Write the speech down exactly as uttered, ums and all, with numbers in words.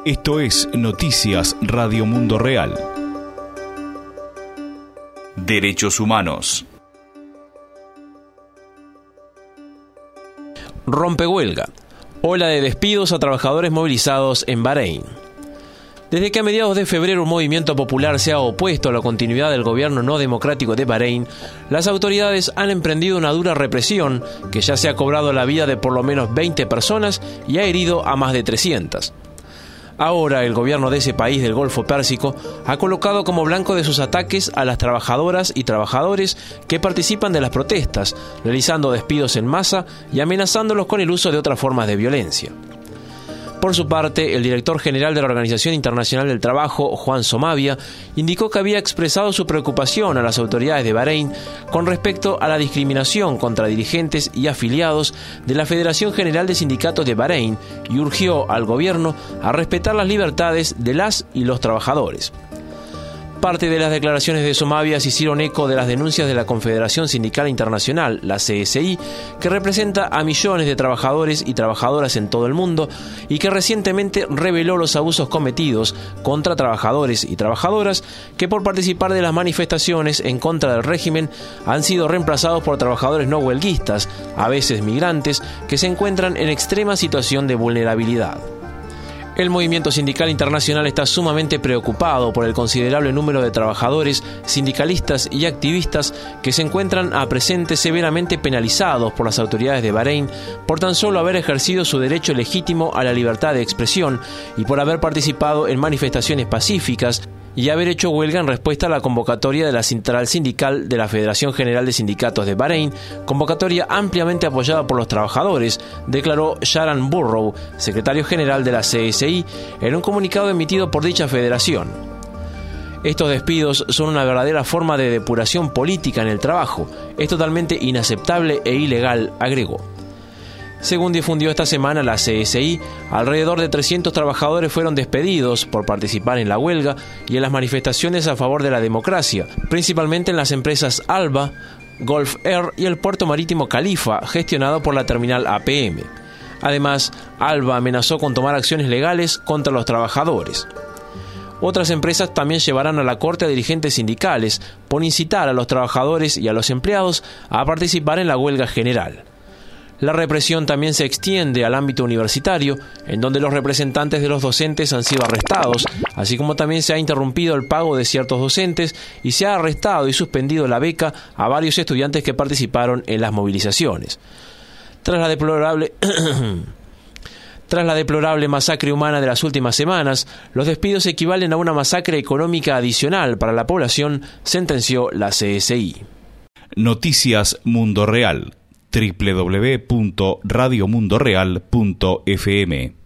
Esto es Noticias Radio Mundo Real. Derechos humanos. Rompehuelga. Ola de despidos a trabajadores movilizados en Bahrein. Desde que a mediados de febrero un movimiento popular se ha opuesto a la continuidad del gobierno no democrático de Bahrein, las autoridades han emprendido una dura represión que ya se ha cobrado la vida de por lo menos veinte personas y ha herido a más de trescientas. Ahora el gobierno de ese país del Golfo Pérsico ha colocado como blanco de sus ataques a las trabajadoras y trabajadores que participan de las protestas, realizando despidos en masa y amenazándolos con el uso de otras formas de violencia. Por su parte, el director general de la Organización Internacional del Trabajo, Juan Somavia, indicó que había expresado su preocupación a las autoridades de Bahrein con respecto a la discriminación contra dirigentes y afiliados de la Federación General de Sindicatos de Bahrein y urgió al gobierno a respetar las libertades de las y los trabajadores. Parte de las declaraciones de Somavia se hicieron eco de las denuncias de la Confederación Sindical Internacional, la C S I, que representa a millones de trabajadores y trabajadoras en todo el mundo y que recientemente reveló los abusos cometidos contra trabajadores y trabajadoras que por participar de las manifestaciones en contra del régimen han sido reemplazados por trabajadores no huelguistas, a veces migrantes, que se encuentran en extrema situación de vulnerabilidad. El movimiento sindical internacional está sumamente preocupado por el considerable número de trabajadores, sindicalistas y activistas que se encuentran a presente severamente penalizados por las autoridades de Bahrein por tan solo haber ejercido su derecho legítimo a la libertad de expresión y por haber participado en manifestaciones pacíficas y haber hecho huelga en respuesta a la convocatoria de la Central Sindical de la Federación General de Sindicatos de Bahrein, convocatoria ampliamente apoyada por los trabajadores, declaró Sharan Burrow, secretario general de la C S I, en un comunicado emitido por dicha federación. Estos despidos son una verdadera forma de depuración política en el trabajo. Es totalmente inaceptable e ilegal, agregó. Según difundió esta semana la C S I, alrededor de trescientos trabajadores fueron despedidos por participar en la huelga y en las manifestaciones a favor de la democracia, principalmente en las empresas Alba, Gulf Air y el puerto marítimo Khalifa, gestionado por la terminal A P M. Además, Alba amenazó con tomar acciones legales contra los trabajadores. Otras empresas también llevarán a la corte a dirigentes sindicales por incitar a los trabajadores y a los empleados a participar en la huelga general. La represión también se extiende al ámbito universitario, en donde los representantes de los docentes han sido arrestados, así como también se ha interrumpido el pago de ciertos docentes y se ha arrestado y suspendido la beca a varios estudiantes que participaron en las movilizaciones. Tras la deplorable... Tras la deplorable masacre humana de las últimas semanas, los despidos equivalen a una masacre económica adicional para la población, sentenció la C S I. Noticias Mundo Real. doble u doble u doble u punto radio mundo real punto f m